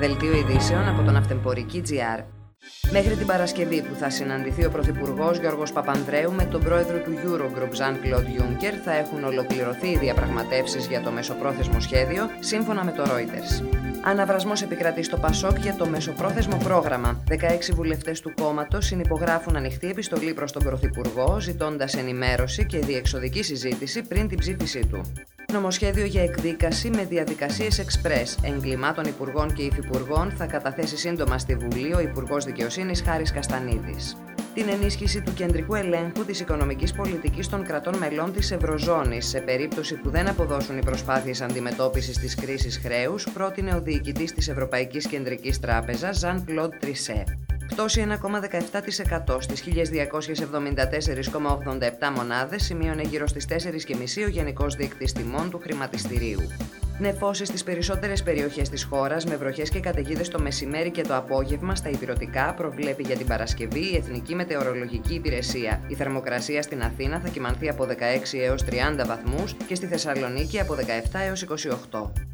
Δελτίο ειδήσεων από τον Αυτεμπορική.gr. Μέχρι την Παρασκευή που θα συναντηθεί ο Πρωθυπουργός Γιώργος Παπανδρέου με τον πρόεδρο του Eurogroup Jean-Claude Juncker θα έχουν ολοκληρωθεί οι διαπραγματεύσεις για το μεσοπρόθεσμο σχέδιο, σύμφωνα με το Reuters. Αναβρασμός επικρατεί στο ΠΑΣΟΚ για το μεσοπρόθεσμο πρόγραμμα. 16 βουλευτές του κόμματος συνυπογράφουν ανοιχτή επιστολή προς τον Πρωθυπουργό, ζητώντας ενημέρωση και διεξοδική συζήτηση πριν την ψήφισή του. Νομοσχέδιο για εκδίκαση με διαδικασίες εξπρές εγκλημάτων υπουργών και υφυπουργών θα καταθέσει σύντομα στη Βουλή ο Υπουργός Δικαιοσύνης Χάρης Καστανίδης. Την ενίσχυση του κεντρικού ελέγχου της οικονομικής πολιτικής των κρατών μελών της Ευρωζώνης σε περίπτωση που δεν αποδώσουν οι προσπάθειες αντιμετώπισης της κρίσης χρέους, πρότεινε ο διοικητής της Ευρωπαϊκής Κεντρικής Τράπεζας Jean-Claude Trichet. Πτώση 1,17% στις 1.274,87 μονάδες σημείωνε γύρω στις 4,5 ο Γενικός Δείκτης Τιμών του Χρηματιστηρίου. Νεφώσεις στις περισσότερες περιοχές της χώρας με βροχές και καταιγίδες το μεσημέρι και το απόγευμα στα ηπειρωτικά προβλέπει για την Παρασκευή η Εθνική Μετεωρολογική Υπηρεσία. Η θερμοκρασία στην Αθήνα θα κυμανθεί από 16 έως 30 βαθμούς και στη Θεσσαλονίκη από 17 έως 28.